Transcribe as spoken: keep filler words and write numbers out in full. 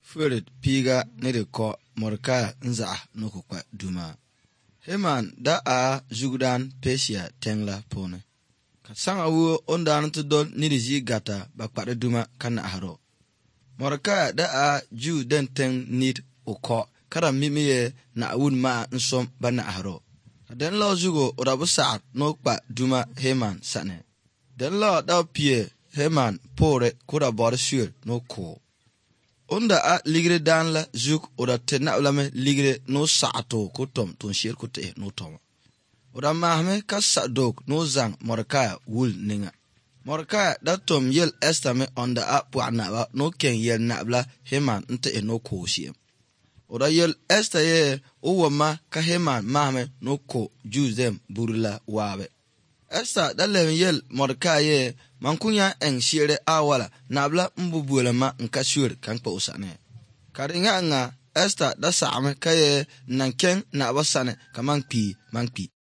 Furet piga ne de ko Mordecai nza no kwa duma. Heman da a Jugdan Persia tengla pone. Ka sanga wo ondan to dol ni de ji gata ba kwade duma kana haro. Mordecai da a Ju den teng nit o ko kara mimiye na awun ma nsom ba na haro. Den lo jugo orabu sa'at no kwa duma Heman sane. Den lo da pie Heman pore kura bor sur no ko. Onda a ligre dan la juk ora tena ulame ligre no sa'ato ko tom ton shir ko te no tom. Ora mahme ka sadok no zang Mordecai wul ninga. Mordecai da tom yel estame onda a puana ba no ken yel nabla Heman nte no ko shiem. Ora yel esta ye uwama ka Heman mahme no ko juzem burla wabe. Esta da le yel Mordecai ye mankunya eng shire awala nabla mbubuela ma nka shur kan pa usane. Karinga nga Esta da saame kaye nanken na basane kaman pi man pi.